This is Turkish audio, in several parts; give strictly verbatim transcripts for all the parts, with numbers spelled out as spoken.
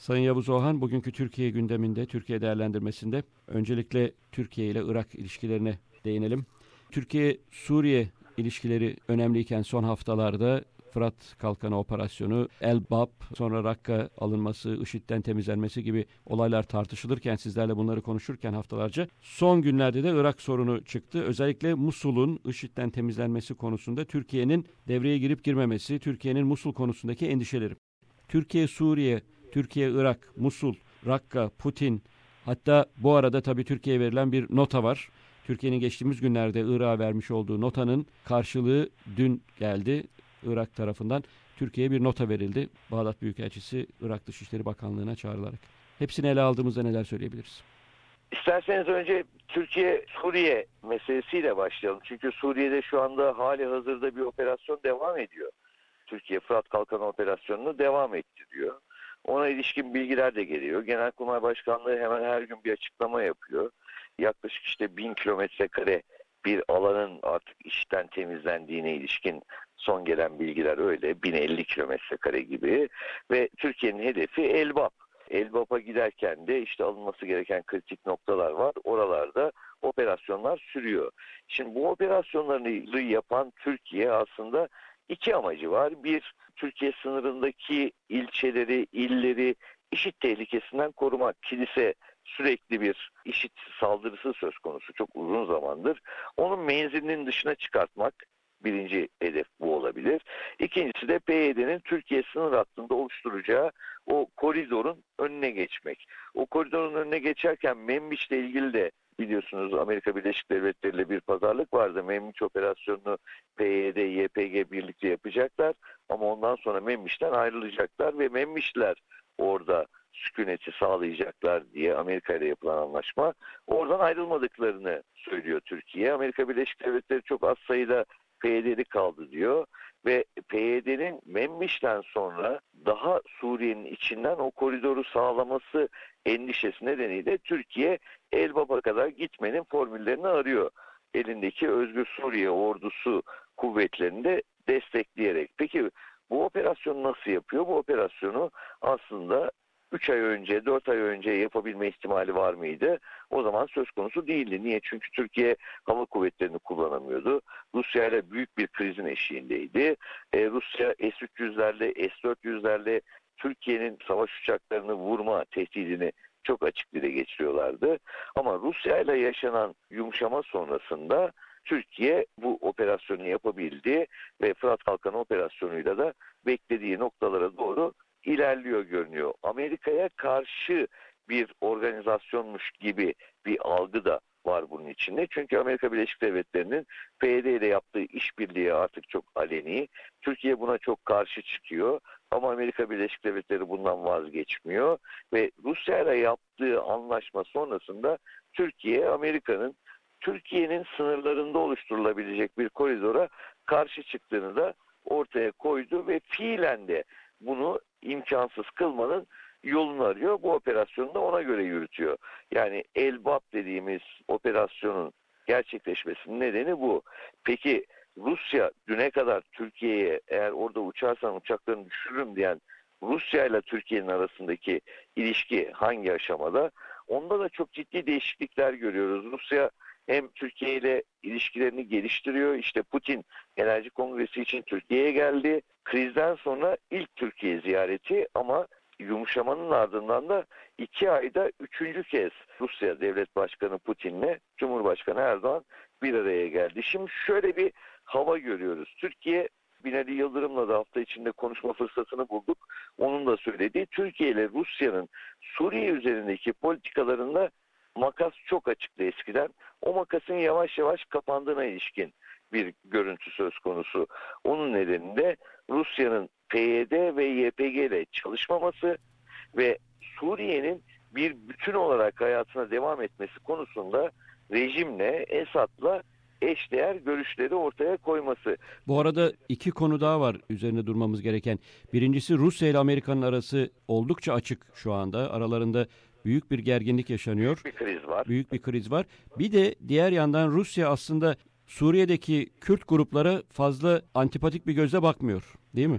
Sayın Yavuz Oğhan, bugünkü Türkiye gündeminde, Türkiye değerlendirmesinde öncelikle Türkiye ile Irak ilişkilerine değinelim. Türkiye-Suriye ilişkileri önemliyken son haftalarda Fırat Kalkanı Operasyonu, Elbap, sonra Rakka alınması, IŞİD'den temizlenmesi gibi olaylar tartışılırken, sizlerle bunları konuşurken haftalarca, son günlerde de Irak sorunu çıktı. Özellikle Musul'un IŞİD'den temizlenmesi konusunda Türkiye'nin devreye girip girmemesi, Türkiye'nin Musul konusundaki endişeleri. Türkiye-Suriye, Türkiye-Irak, Musul, Rakka, Putin, hatta bu arada tabii Türkiye'ye verilen bir nota var. Türkiye'nin geçtiğimiz günlerde Irak'a vermiş olduğu notanın karşılığı dün geldi. Irak tarafından Türkiye'ye bir nota verildi. Bağdat Büyükelçisi Irak Dışişleri Bakanlığı'na çağrılarak. Hepsini ele aldığımızda neler söyleyebiliriz? İsterseniz önce Türkiye-Suriye meselesiyle başlayalım. Çünkü Suriye'de şu anda hali hazırda bir operasyon devam ediyor. Türkiye Fırat Kalkanı Operasyonu'nu devam ettiriyor. Ona ilişkin bilgiler de geliyor. Genelkurmay Başkanlığı hemen her gün bir açıklama yapıyor. Yaklaşık işte bin kilometre kare bir alanın artık işten temizlendiğine ilişkin son gelen bilgiler öyle. bin elli kilometre kare gibi ve Türkiye'nin hedefi Elbap. Elbap'a giderken de işte alınması gereken kritik noktalar var. Oralarda operasyonlar sürüyor. Şimdi bu operasyonları yapan Türkiye aslında iki amacı var. Bir, Türkiye sınırındaki ilçeleri, illeri IŞİD tehlikesinden korumak. Kilise sürekli bir IŞİD saldırısı söz konusu çok uzun zamandır. Onun menzilinin dışına çıkartmak birinci hedef bu olabilir. İkincisi de P Y D'nin Türkiye sınır hattında oluşturacağı o koridorun önüne geçmek. O koridorun önüne geçerken Membiç'le ilgili de biliyorsunuz Amerika Birleşik Devletleri ile bir pazarlık vardı. Membiç operasyonunu P Y D, Y P G birlikte yapacaklar ama ondan sonra Membiç'ten ayrılacaklar ve Membiçliler orada sükuneti sağlayacaklar diye Amerika ile yapılan anlaşma. Oradan ayrılmadıklarını söylüyor Türkiye. Amerika Birleşik Devletleri çok az sayıda P Y D'li kaldı diyor ve P Y D'nin Membiç'ten sonra daha Suriye'nin içinden o koridoru sağlaması endişesi nedeniyle Türkiye Elbap'a kadar gitmenin formüllerini arıyor. Elindeki Özgür Suriye ordusu kuvvetlerini de destekleyerek. Peki bu operasyonu nasıl yapıyor? Bu operasyonu aslında üç ay önce, dört ay önce yapabilme ihtimali var mıydı? O zaman söz konusu değildi. Niye? Çünkü Türkiye hava kuvvetlerini kullanamıyordu. Rusya ile büyük bir krizin eşiğindeydi. Ee, Rusya S üç yüzlerle, S dört yüzlerle Türkiye'nin savaş uçaklarını vurma tehdidini çok açık dile getiriyorlardı. Ama Rusya ile yaşanan yumuşama sonrasında Türkiye bu operasyonu yapabildi ve Fırat Kalkanı operasyonuyla da beklediği noktalara doğru ilerliyor görünüyor. Amerika'ya karşı bir organizasyonmuş gibi bir algı da var bunun içinde. Çünkü Amerika Birleşik Devletleri'nin P Y D ile yaptığı işbirliği artık çok aleni. Türkiye buna çok karşı çıkıyor. Ama Amerika Birleşik Devletleri bundan vazgeçmiyor. Ve Rusya ile yaptığı anlaşma sonrasında Türkiye, Amerika'nın Türkiye'nin sınırlarında oluşturulabilecek bir koridora karşı çıktığını da ortaya koydu ve fiilen de bunu imkansız kılmanın yolunu arıyor. Bu operasyonu da ona göre yürütüyor. Yani Elbap dediğimiz operasyonun gerçekleşmesinin nedeni bu. Peki Rusya düne kadar Türkiye'ye eğer orada uçarsan uçaklarını düşürürüm diyen Rusya ile Türkiye'nin arasındaki ilişki hangi aşamada? Onda da çok ciddi değişiklikler görüyoruz. Rusya hem Türkiye ile ilişkilerini geliştiriyor. İşte Putin Enerji Kongresi için Türkiye'ye geldi. Krizden sonra ilk Türkiye ziyareti ama yumuşamanın ardından da iki ayda üçüncü kez Rusya Devlet Başkanı Putin'le Cumhurbaşkanı Erdoğan bir araya geldi. Şimdi şöyle bir hava görüyoruz. Türkiye, Binali Yıldırım'la da hafta içinde konuşma fırsatını bulduk. Onun da söylediği Türkiye ile Rusya'nın Suriye üzerindeki politikalarında makas çok açıktı eskiden. O makasın yavaş yavaş kapandığına ilişkin bir görüntü söz konusu. Onun nedeni Rusya'nın P Y D ve Y P G ile çalışmaması ve Suriye'nin bir bütün olarak hayatına devam etmesi konusunda rejimle, Esad'la eşdeğer görüşleri ortaya koyması. Bu arada iki konu daha var üzerine durmamız gereken. Birincisi, Rusya ile Amerika'nın arası oldukça açık şu anda. Aralarında büyük bir gerginlik yaşanıyor. Büyük bir kriz var. Büyük bir kriz var. Bir de diğer yandan Rusya aslında Suriye'deki Kürt gruplara fazla antipatik bir gözle bakmıyor, değil mi?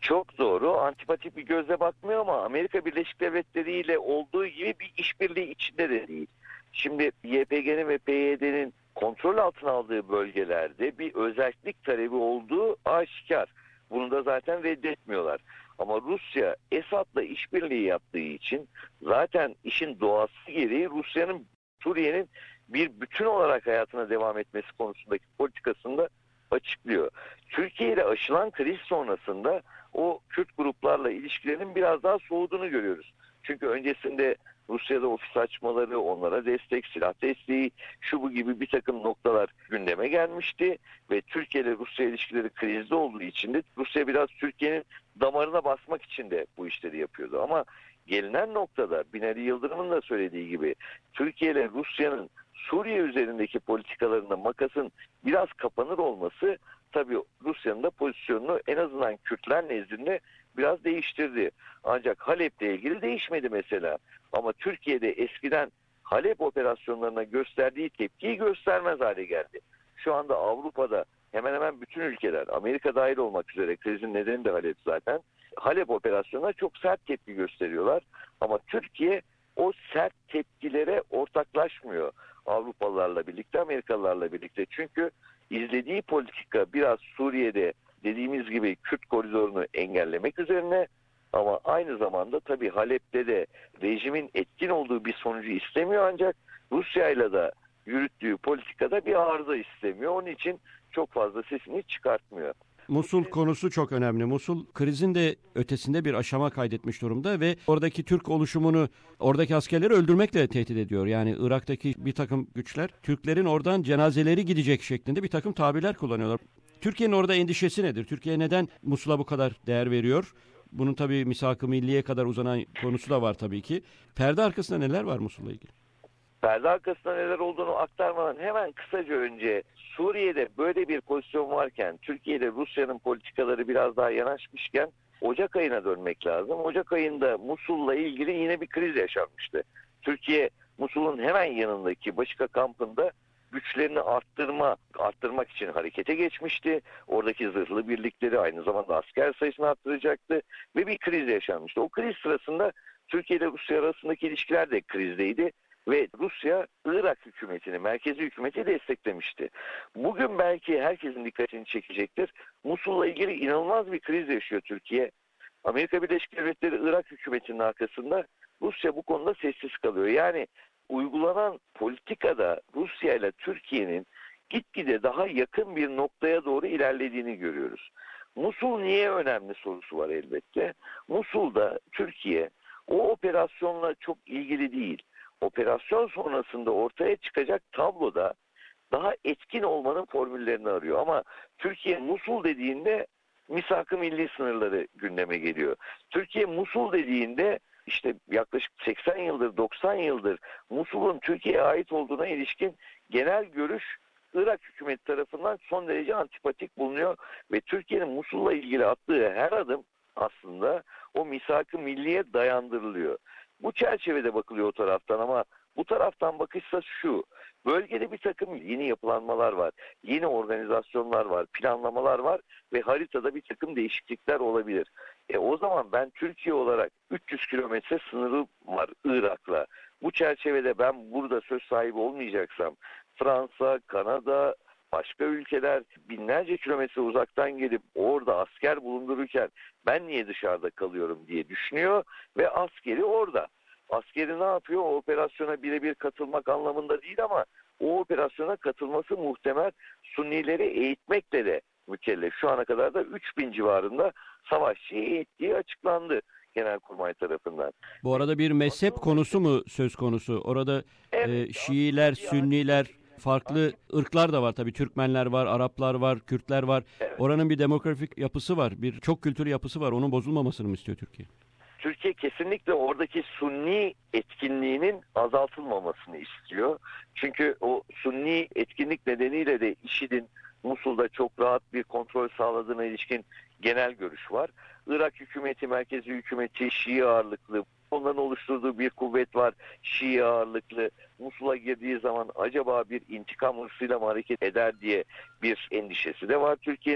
Çok doğru. Antipatik bir gözle bakmıyor ama Amerika Birleşik Devletleri ile olduğu gibi bir işbirliği içinde de değil. Şimdi Y P G'nin ve P Y D'nin kontrol altına aldığı bölgelerde bir özellik talebi olduğu aşikar. Bunu da zaten reddetmiyorlar. Ama Rusya Esad'la işbirliği yaptığı için zaten işin doğası gereği Rusya'nın Suriye'nin bir bütün olarak hayatına devam etmesi konusundaki politikasını açıklıyor. Türkiye ile aşılan kriz sonrasında o Kürt gruplarla ilişkilerinin biraz daha soğuduğunu görüyoruz. Çünkü öncesinde Rusya'da ofis açmaları, onlara destek, silah desteği, şu bu gibi bir takım noktalar gündeme gelmişti. Ve Türkiye ile Rusya ilişkileri krizde olduğu için de Rusya biraz Türkiye'nin damarına basmak için de bu işleri yapıyordu. Ama gelinen noktada Binali Yıldırım'ın da söylediği gibi Türkiye ile Rusya'nın Suriye üzerindeki politikalarında makasın biraz kapanır olması tabii Rusya'nın da pozisyonunu en azından Kürtler nezdinde biraz değiştirdi. Ancak Halep'le ilgili değişmedi mesela. Ama Türkiye'de eskiden Halep operasyonlarına gösterdiği tepkiyi göstermez hale geldi. Şu anda Avrupa'da hemen hemen bütün ülkeler, Amerika dahil olmak üzere, krizin nedeni de Halep zaten, Halep operasyonuna çok sert tepki gösteriyorlar. Ama Türkiye o sert tepkilere ortaklaşmıyor Avrupalılarla birlikte, Amerikalılarla birlikte. Çünkü izlediği politika biraz Suriye'de dediğimiz gibi Kürt koridorunu engellemek üzerine, ama aynı zamanda tabii Halep'te de rejimin etkin olduğu bir sonucu istemiyor, ancak Rusya'yla da yürüttüğü politikada bir arıza istemiyor. Onun için çok fazla sesini çıkartmıyor. Musul konusu çok önemli. Musul krizin de ötesinde bir aşama kaydetmiş durumda ve oradaki Türk oluşumunu, oradaki askerleri öldürmekle tehdit ediyor. Yani Irak'taki bir takım güçler Türklerin oradan cenazeleri gidecek şeklinde bir takım tabirler kullanıyorlar. Türkiye'nin orada endişesi nedir? Türkiye neden Musul'a bu kadar değer veriyor? Bunun tabii misak-ı milliye kadar uzanan konusu da var tabii ki. Perde arkasında neler var Musul'la ilgili? Perde arkasında neler olduğunu aktarmadan hemen kısaca önce, Suriye'de böyle bir pozisyon varken, Türkiye ile Rusya'nın politikaları biraz daha yanaşmışken Ocak ayına dönmek lazım. Ocak ayında Musul'la ilgili yine bir kriz yaşanmıştı. Türkiye, Musul'un hemen yanındaki Başika kampında güçlerini arttırma, arttırmak için harekete geçmişti. Oradaki zırhlı birlikleri, aynı zamanda asker sayısını arttıracaktı ve bir kriz yaşanmıştı. O kriz sırasında Türkiye ile Rusya arasındaki ilişkiler de krizdeydi. Ve Rusya Irak hükümetini, merkezi hükümeti desteklemişti. Bugün belki herkesin dikkatini çekecektir. Musul'la ilgili inanılmaz bir kriz yaşıyor Türkiye. Amerika Birleşik Devletleri Irak hükümetinin arkasında, Rusya bu konuda sessiz kalıyor. Yani uygulanan politikada Rusya ile Türkiye'nin gitgide daha yakın bir noktaya doğru ilerlediğini görüyoruz. Musul niye önemli sorusu var elbette. Musul'da Türkiye o operasyonla çok ilgili değil. Operasyon sonrasında ortaya çıkacak tabloda daha etkin olmanın formüllerini arıyor. Ama Türkiye Musul dediğinde misak-ı milli sınırları gündeme geliyor. Türkiye Musul dediğinde işte yaklaşık seksen yıldır, doksan yıldır Musul'un Türkiye'ye ait olduğuna ilişkin genel görüş Irak hükümeti tarafından son derece antipatik bulunuyor ve Türkiye'nin Musul'la ilgili attığı her adım aslında o misak-ı milliye dayandırılıyor. Bu çerçevede bakılıyor o taraftan, ama bu taraftan bakışsa şu: bölgede bir takım yeni yapılanmalar var, yeni organizasyonlar var, planlamalar var ve haritada bir takım değişiklikler olabilir. E o zaman ben Türkiye olarak üç yüz kilometre sınırı var Irak'la. Bu çerçevede ben burada söz sahibi olmayacaksam, Fransa, Kanada, başka ülkeler binlerce kilometre uzaktan gelip orada asker bulundururken ben niye dışarıda kalıyorum diye düşünüyor ve askeri orada. Askeri ne yapıyor? O operasyona birebir katılmak anlamında değil, ama o operasyona katılması muhtemel Sunnileri eğitmekle de mükellef. Şu ana kadar da üç bin civarında savaşçıyı eğittiği açıklandı Genelkurmay tarafından. Bu arada bir mezhep konusu mu söz konusu? Orada evet, e, Şiiler, Sünniler, farklı ırklar da var tabii. Türkmenler var, Araplar var, Kürtler var. Evet. Oranın bir demografik yapısı var, bir çok kültür yapısı var. Onun bozulmamasını mı istiyor Türkiye? Türkiye kesinlikle oradaki Sunni etkinliğinin azaltılmamasını istiyor. Çünkü o Sunni etkinlik nedeniyle de IŞİD'in Musul'da çok rahat bir kontrol sağladığına ilişkin genel görüş var. Irak hükümeti, merkezi hükümeti Şii ağırlıklı. Onların oluşturduğu bir kuvvet var, Şii ağırlıklı. Musul'a girdiği zaman acaba bir intikam hırsıyla mı hareket eder diye bir endişesi de var Türkiye'nin.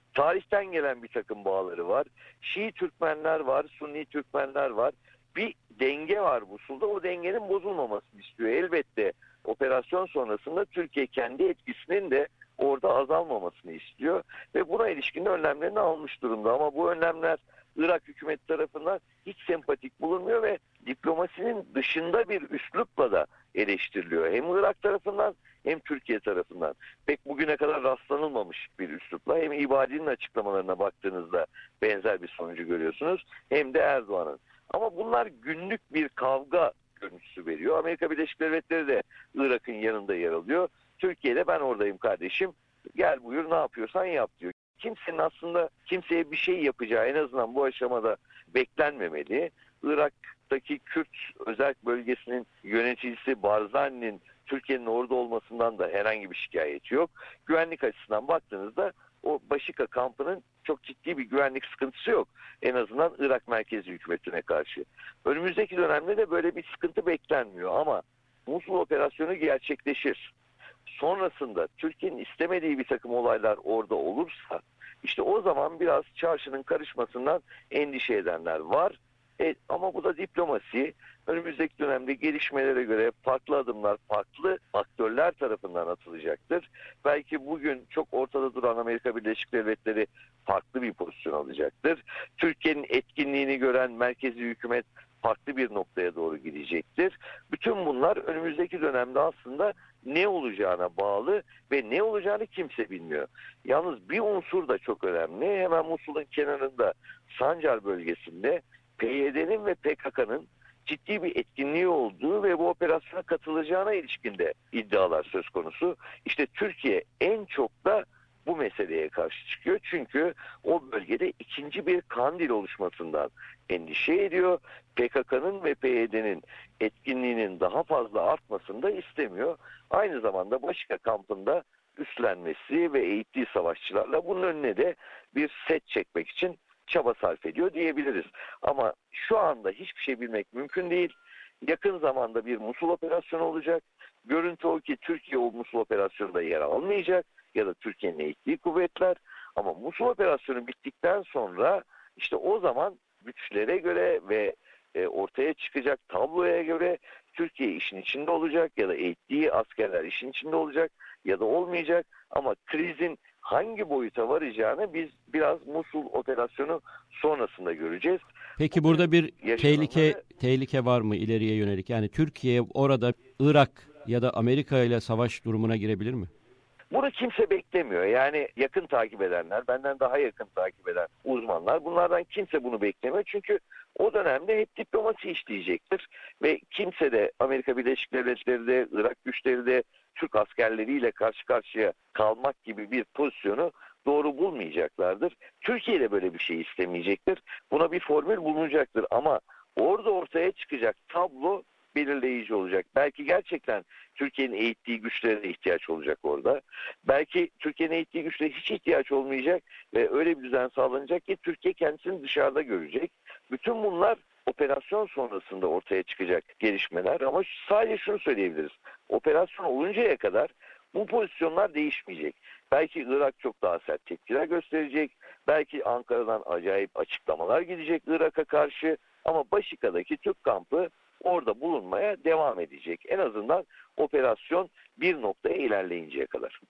Tarihten gelen bir takım bağları var. Şii Türkmenler var, Sunni Türkmenler var. Bir denge var Musul'da. O dengenin bozulmamasını istiyor. Elbette operasyon sonrasında Türkiye kendi etkisinin de orada azalmamasını istiyor. Ve buna ilişkin önlemlerini almış durumda. Ama bu önlemler Irak hükümeti tarafından hiç sempatik bulunmuyor ve diplomasinin dışında bir üslupla da eleştiriliyor. Hem Irak tarafından hem Türkiye tarafından. Pek bugüne kadar rastlanılmamış bir üslupla. Hem İbadi'nin açıklamalarına baktığınızda benzer bir sonucu görüyorsunuz. Hem de Erdoğan'ın. Ama bunlar günlük bir kavga görüntüsü veriyor. Amerika Birleşik Devletleri de Irak'ın yanında yer alıyor. Türkiye'de ben oradayım kardeşim. Gel buyur ne yapıyorsan yap diyor. Kimsenin aslında kimseye bir şey yapacağı en azından bu aşamada beklenmemeli. Irak'taki Kürt özel bölgesinin yöneticisi Barzani'nin Türkiye'nin orada olmasından da herhangi bir şikayeti yok. Güvenlik açısından baktığınızda o Başika kampının çok ciddi bir güvenlik sıkıntısı yok. En azından Irak merkezi hükümetine karşı. Önümüzdeki dönemde de böyle bir sıkıntı beklenmiyor ama Musul operasyonu gerçekleşir. Sonrasında Türkiye'nin istemediği bir takım olaylar orada olursa işte o zaman biraz çarşının karışmasından endişe edenler var. E, ama bu da diplomasi. Önümüzdeki dönemde gelişmelere göre farklı adımlar farklı aktörler tarafından atılacaktır. Belki bugün çok ortada duran Amerika Birleşik Devletleri farklı bir pozisyon alacaktır. Türkiye'nin etkinliğini gören merkezi hükümet farklı bir noktaya doğru gidecektir. Bütün bunlar önümüzdeki dönemde aslında ne olacağına bağlı ve ne olacağını kimse bilmiyor. Yalnız bir unsur da çok önemli. Hemen Musul'un kenarında Sancar bölgesinde P Y D'nin ve P K K'nın ciddi bir etkinliği olduğu ve bu operasyona katılacağına ilişkin de iddialar söz konusu. İşte Türkiye en çok da bu meseleye karşı çıkıyor. Çünkü o bölgede ikinci bir Kandil oluşmasından endişe ediyor. P K K'nın ve P Y D'nin etkinliğinin daha fazla artmasını da istemiyor. Aynı zamanda Başika kampında üstlenmesi ve eğittiği savaşçılarla bunun önüne de bir set çekmek için çaba sarf ediyor diyebiliriz. Ama şu anda hiçbir şey bilmek mümkün değil. Yakın zamanda bir Musul operasyonu olacak. Görüntü o ki Türkiye o Musul operasyonunda yer almayacak ya da Türkiye'nin eğittiği kuvvetler. Ama Musul operasyonu bittikten sonra işte o zaman güçlere göre ve e, ortaya çıkacak tabloya göre Türkiye işin içinde olacak ya da eğittiği askerler işin içinde olacak ya da olmayacak. Ama krizin hangi boyuta varacağını biz biraz Musul operasyonu sonrasında göreceğiz. Peki burada bir tehlike Yaşananları... tehlike var mı ileriye yönelik? Yani Türkiye orada Irak ya da Amerika ile savaş durumuna girebilir mi? Bunu kimse beklemiyor. Yani yakın takip edenler, benden daha yakın takip eden uzmanlar, bunlardan kimse bunu beklemiyor. Çünkü o dönemde hep diplomasi işleyecektir. Ve kimse de Amerika Birleşik Devletleri de, Irak güçleri de Türk askerleriyle karşı karşıya kalmak gibi bir pozisyonu doğru bulmayacaklardır. Türkiye de böyle bir şey istemeyecektir. Buna bir formül bulunacaktır. Ama orada ortaya çıkacak tablo belirleyici olacak. Belki gerçekten Türkiye'nin eğittiği güçlere de ihtiyaç olacak orada. Belki Türkiye'nin eğittiği güçlere hiç ihtiyaç olmayacak ve öyle bir düzen sağlanacak ki Türkiye kendisini dışarıda görecek. Bütün bunlar operasyon sonrasında ortaya çıkacak gelişmeler ama sadece şunu söyleyebiliriz. Operasyon oluncaya kadar bu pozisyonlar değişmeyecek. Belki Irak çok daha sert tepkiler gösterecek. Belki Ankara'dan acayip açıklamalar gidecek Irak'a karşı. Ama Başika'daki Türk kampı orada bulunmaya devam edecek. En azından operasyon bir noktaya ilerleyinceye kadar.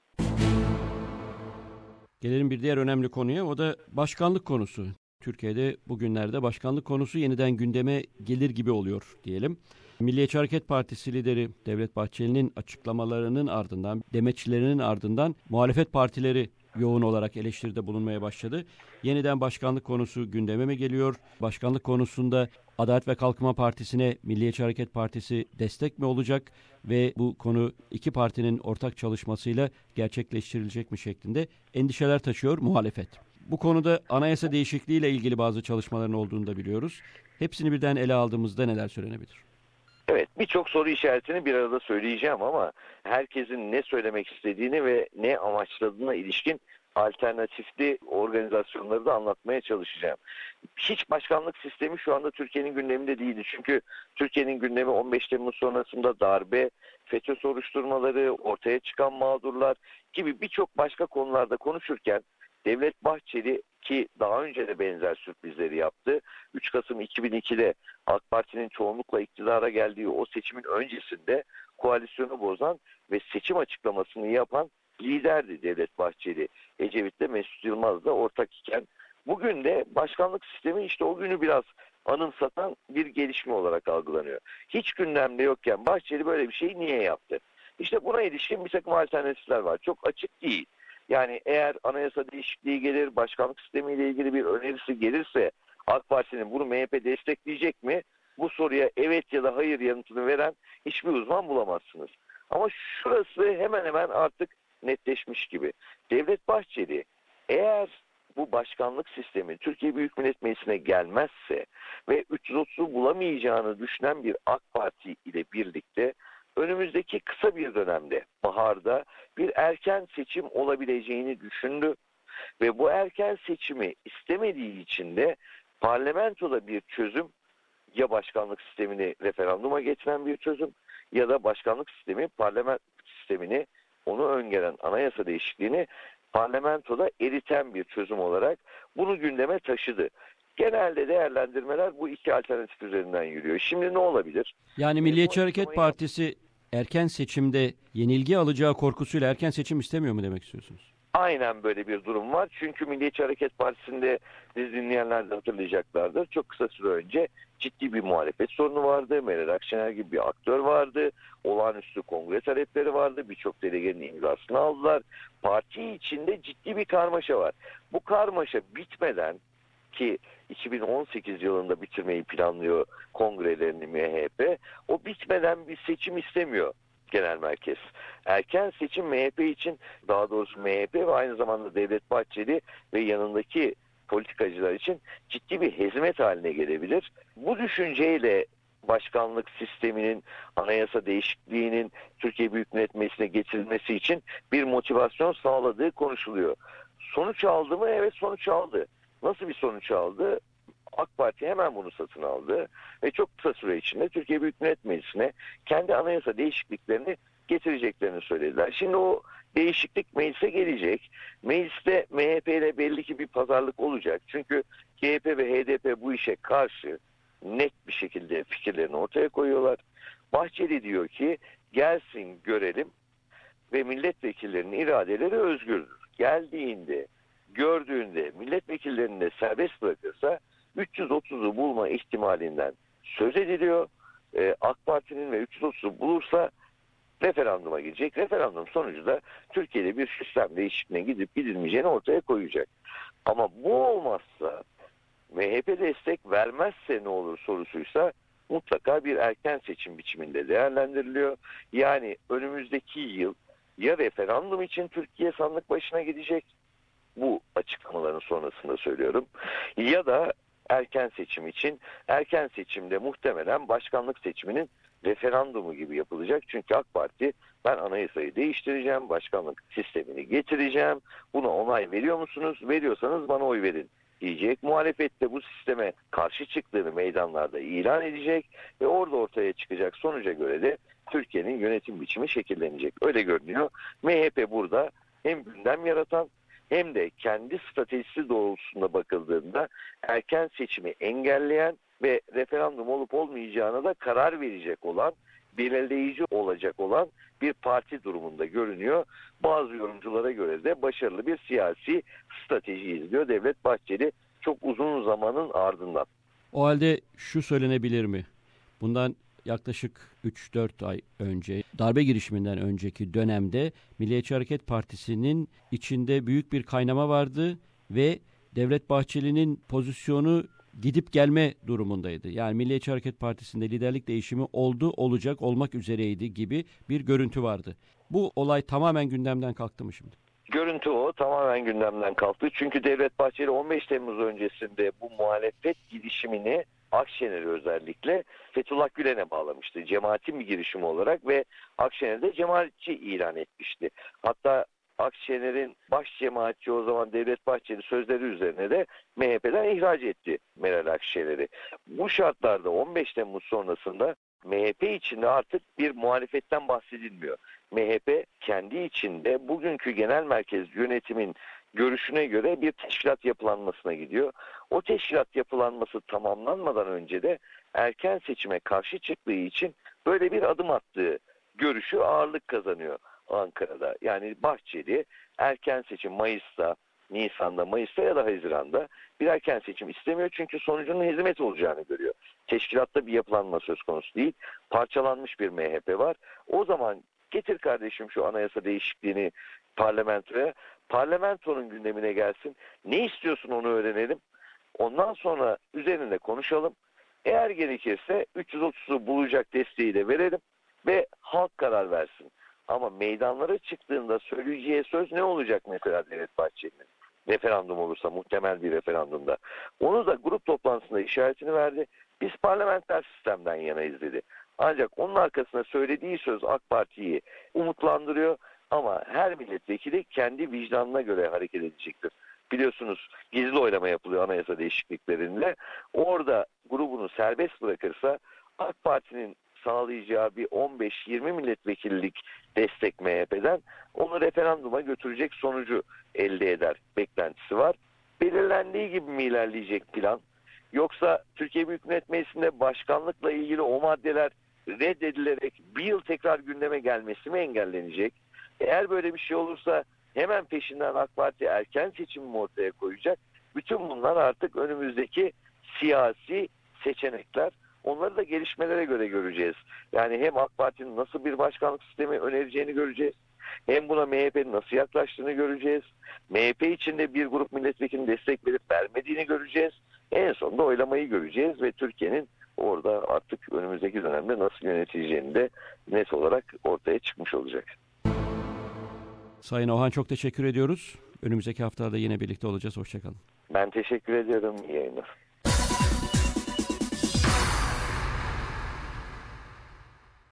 Gelelim bir diğer önemli konuya, o da başkanlık konusu. Türkiye'de bugünlerde başkanlık konusu yeniden gündeme gelir gibi oluyor diyelim. Milliyetçi Hareket Partisi lideri Devlet Bahçeli'nin açıklamalarının ardından, demeçlerinin ardından muhalefet partileri yoğun olarak eleştiride bulunmaya başladı. Yeniden başkanlık konusu gündeme mi geliyor? Başkanlık konusunda Adalet ve Kalkınma Partisi'ne Milliyetçi Hareket Partisi destek mi olacak ve bu konu iki partinin ortak çalışmasıyla gerçekleştirilecek mi şeklinde endişeler taşıyor muhalefet. Bu konuda anayasa değişikliğiyle ilgili bazı çalışmaların olduğunu da biliyoruz. Hepsini birden ele aldığımızda neler söylenebilir? Evet, birçok soru işaretini bir arada söyleyeceğim ama herkesin ne söylemek istediğini ve ne amaçladığına ilişkin alternatifli organizasyonları da anlatmaya çalışacağım. Hiç başkanlık sistemi şu anda Türkiye'nin gündeminde değildi. Çünkü Türkiye'nin gündemi on beş Temmuz sonrasında darbe, FETÖ soruşturmaları, ortaya çıkan mağdurlar gibi birçok başka konularda konuşurken Devlet Bahçeli ki daha önce de benzer sürprizleri yaptı. üç Kasım iki bin ikide AK Parti'nin çoğunlukla iktidara geldiği o seçimin öncesinde koalisyonu bozan ve seçim açıklamasını yapan liderdi Devlet Bahçeli. Ecevit'le Mesut Yılmaz'la ortak iken. Bugün de başkanlık sistemi işte o günü biraz anımsatan bir gelişme olarak algılanıyor. Hiç gündemde yokken Bahçeli böyle bir şeyi niye yaptı? İşte buna ilişkin bir takım alternatifler var. Çok açık değil. Yani eğer anayasa değişikliği gelir, başkanlık sistemiyle ilgili bir önerisi gelirse AK Parti'nin bunu M H P destekleyecek mi? Bu soruya evet ya da hayır yanıtını veren hiçbir uzman bulamazsınız. Ama şurası hemen hemen artık netleşmiş gibi. Devlet Bahçeli eğer bu başkanlık sistemi Türkiye Büyük Millet Meclisi'ne gelmezse ve üç yüz otuzu bulamayacağını düşünen bir AK Parti ile birlikte önümüzdeki kısa bir dönemde baharda bir erken seçim olabileceğini düşündü ve bu erken seçimi istemediği için de parlamentoda bir çözüm, ya başkanlık sistemini referanduma getiren bir çözüm ya da başkanlık sistemi parlament sistemini, onu öngören anayasa değişikliğini parlamentoda eriten bir çözüm olarak bunu gündeme taşıdı. Genelde değerlendirmeler bu iki alternatif üzerinden yürüyor. Şimdi ne olabilir? Yani Milliyetçi Hareket Partisi erken seçimde yenilgi alacağı korkusuyla erken seçim istemiyor mu demek istiyorsunuz? Aynen böyle bir durum var. Çünkü Milliyetçi Hareket Partisi'nde biz dinleyenler de hatırlayacaklardır. Çok kısa süre önce ciddi bir muhalefet sorunu vardı. Meral Akşener gibi bir aktör vardı. Olağanüstü kongre talepleri vardı. Birçok delegenin imzasını aldılar. Parti içinde ciddi bir karmaşa var. Bu karmaşa bitmeden ki iki bin on sekiz yılında bitirmeyi planlıyor kongrelerini M H P. O bitmeden bir seçim istemiyor genel merkez. Erken seçim M H P için, daha doğrusu M H P ve aynı zamanda Devlet Bahçeli ve yanındaki politikacılar için ciddi bir hizmet haline gelebilir. Bu düşünceyle başkanlık sisteminin, anayasa değişikliğinin Türkiye Büyük Millet Meclisi'ne getirilmesi için bir motivasyon sağladığı konuşuluyor. Sonuç aldı mı? Evet, sonuç aldı. Nasıl bir sonuç aldı? AK Parti hemen bunu satın aldı ve çok kısa süre içinde Türkiye Büyük Millet Meclisi'ne kendi anayasa değişikliklerini getireceklerini söylediler. Şimdi o değişiklik meclise gelecek. Mecliste M H P ile belli ki bir pazarlık olacak. Çünkü C H P ve H D P bu işe karşı net bir şekilde fikirlerini ortaya koyuyorlar. Bahçeli diyor ki gelsin görelim ve milletvekillerinin iradeleri özgürdür. Geldiğinde, gördüğünde milletvekillerini de serbest bırakırsa üç yüz otuzu bulma ihtimalinden söz ediliyor. Ee, AK Parti'nin ve üç yüz otuzu bulursa referanduma gidecek. Referandum sonucu da Türkiye'de bir sistem değişikliğine gidip gidilmeyeceğini ortaya koyacak. Ama bu olmazsa, M H P destek vermezse ne olur sorusuysa mutlaka bir erken seçim biçiminde değerlendiriliyor. Yani önümüzdeki yıl ya referandum için Türkiye sandık başına gidecek, bu açıklamaların sonrasında söylüyorum, ya da erken seçim için, erken seçimde muhtemelen başkanlık seçiminin referandumu gibi yapılacak. Çünkü AK Parti ben anayasayı değiştireceğim, başkanlık sistemini getireceğim, buna onay veriyor musunuz? Veriyorsanız bana oy verin diyecek. Muhalefet de bu sisteme karşı çıktığını meydanlarda ilan edecek ve orada ortaya çıkacak sonuca göre de Türkiye'nin yönetim biçimi şekillenecek. Öyle görünüyor. M H P burada hem gündem yaratan hem de kendi stratejisi doğrultusunda bakıldığında erken seçimi engelleyen ve referandum olup olmayacağına da karar verecek olan, belirleyici olacak olan bir parti durumunda görünüyor. Bazı yorumculara göre de başarılı bir siyasi strateji izliyor Devlet Bahçeli çok uzun zamanın ardından. O halde şu söylenebilir mi? Bundan yaklaşık üç dört ay önce, darbe girişiminden önceki dönemde Milliyetçi Hareket Partisi'nin içinde büyük bir kaynama vardı ve Devlet Bahçeli'nin pozisyonu gidip gelme durumundaydı. Yani Milliyetçi Hareket Partisi'nde liderlik değişimi oldu, olacak, olmak üzereydi gibi bir görüntü vardı. Bu olay tamamen gündemden kalktı mı şimdi? Görüntü o, tamamen gündemden kalktı. Çünkü Devlet Bahçeli on beş Temmuz öncesinde bu muhalefet girişimini, Akşener'i özellikle Fethullah Gülen'e bağlamıştı. Cemaatin bir girişimi olarak ve Akşener'i de cemaatçi ilan etmişti. Hatta Akşener'in baş cemaatçi o zaman Devlet Bahçeli sözleri üzerine de M H P'den ihraç etti Meral Akşener'i. Bu şartlarda on beş Temmuz sonrasında M H P içinde artık bir muhalefetten bahsedilmiyor. M H P kendi içinde bugünkü genel merkez yönetimin görüşüne göre bir teşkilat yapılanmasına gidiyor. O teşkilat yapılanması tamamlanmadan önce de erken seçime karşı çıktığı için böyle bir adım attığı görüşü ağırlık kazanıyor Ankara'da. Yani Bahçeli erken seçim Mayıs'ta, Nisan'da, Mayıs'ta ya da Haziran'da bir erken seçim istemiyor. Çünkü sonucunun hizmet olacağını görüyor. Teşkilatta bir yapılanma söz konusu değil. Parçalanmış bir M H P var. O zaman getir kardeşim şu anayasa değişikliğini parlamentoya. Parlamentonun gündemine gelsin. Ne istiyorsun onu öğrenelim. Ondan sonra üzerinde konuşalım. Eğer gerekirse üç yüz otuzu bulacak desteği de verelim ve halk karar versin. Ama meydanlara çıktığında söyleyeceği söz ne olacak mesela Devlet Bahçeli'nin? Referandum olursa, muhtemel bir referandumda. Onu da grup toplantısında işaretini verdi. Biz parlamenter sistemden yanayız dedi. Ancak onun arkasında söylediği söz AK Parti'yi umutlandırıyor ama her milletvekili kendi vicdanına göre hareket edecektir. Biliyorsunuz gizli oylama yapılıyor anayasa değişikliklerinde. Orada grubunu serbest bırakırsa AK Parti'nin sağlayacağı bir on beş yirmi milletvekillik destek M H P'den onu referanduma götürecek sonucu elde eder beklentisi var. Belirlendiği gibi mi ilerleyecek plan? Yoksa Türkiye Büyük Millet Meclisi'nde başkanlıkla ilgili o maddeler reddedilerek bir yıl tekrar gündeme gelmesi mi engellenecek? Eğer böyle bir şey olursa hemen peşinden AK Parti erken seçimi ortaya koyacak. Bütün bunlar artık önümüzdeki siyasi seçenekler. Onları da gelişmelere göre göreceğiz. Yani hem AK Parti'nin nasıl bir başkanlık sistemi önereceğini göreceğiz. Hem buna M H P'nin nasıl yaklaştığını göreceğiz. M H P içinde bir grup milletvekilinin destek verip vermediğini göreceğiz. En sonunda oylamayı göreceğiz ve Türkiye'nin orada artık önümüzdeki dönemde nasıl yönetileceğini de net olarak ortaya çıkmış olacak. Sayın Ohan çok teşekkür ediyoruz. Önümüzdeki haftada yine birlikte olacağız. Hoşçakalın. Ben teşekkür ediyorum. İyi yayınlar.